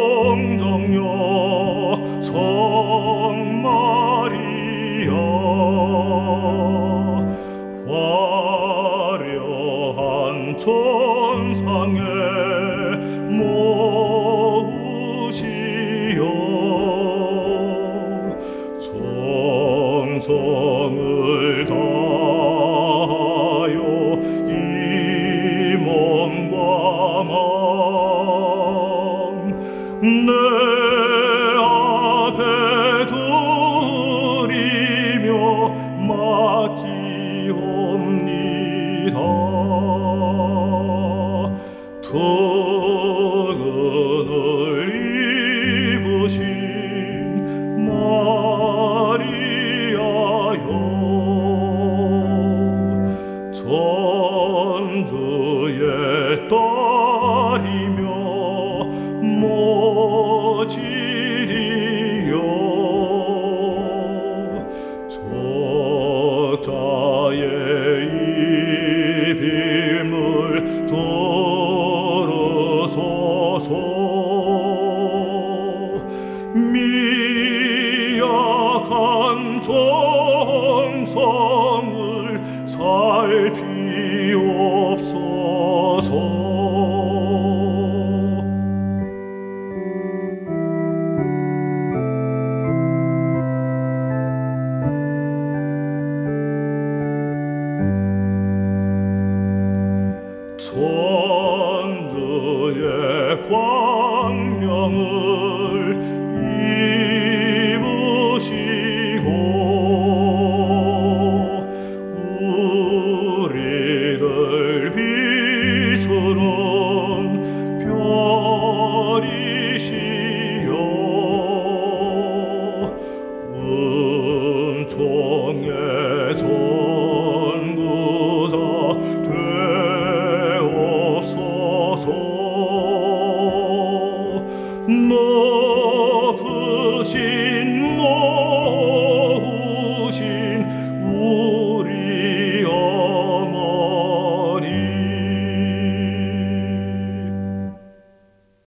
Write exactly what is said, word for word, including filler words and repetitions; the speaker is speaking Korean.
영정녀 성마리아 화려한 천상에 모으시어 정성을 다하여 이 몸과 마음 내 앞에 드리며 맡기옵니다. 등을 입으신 마리아여 천주의 딸이며 모질이여 저자의 이빔을 들으소서 미약한 정성을 살피옵소서. 천주의 광명을 입으시고 우리를 비추는 별이시여 은총의 전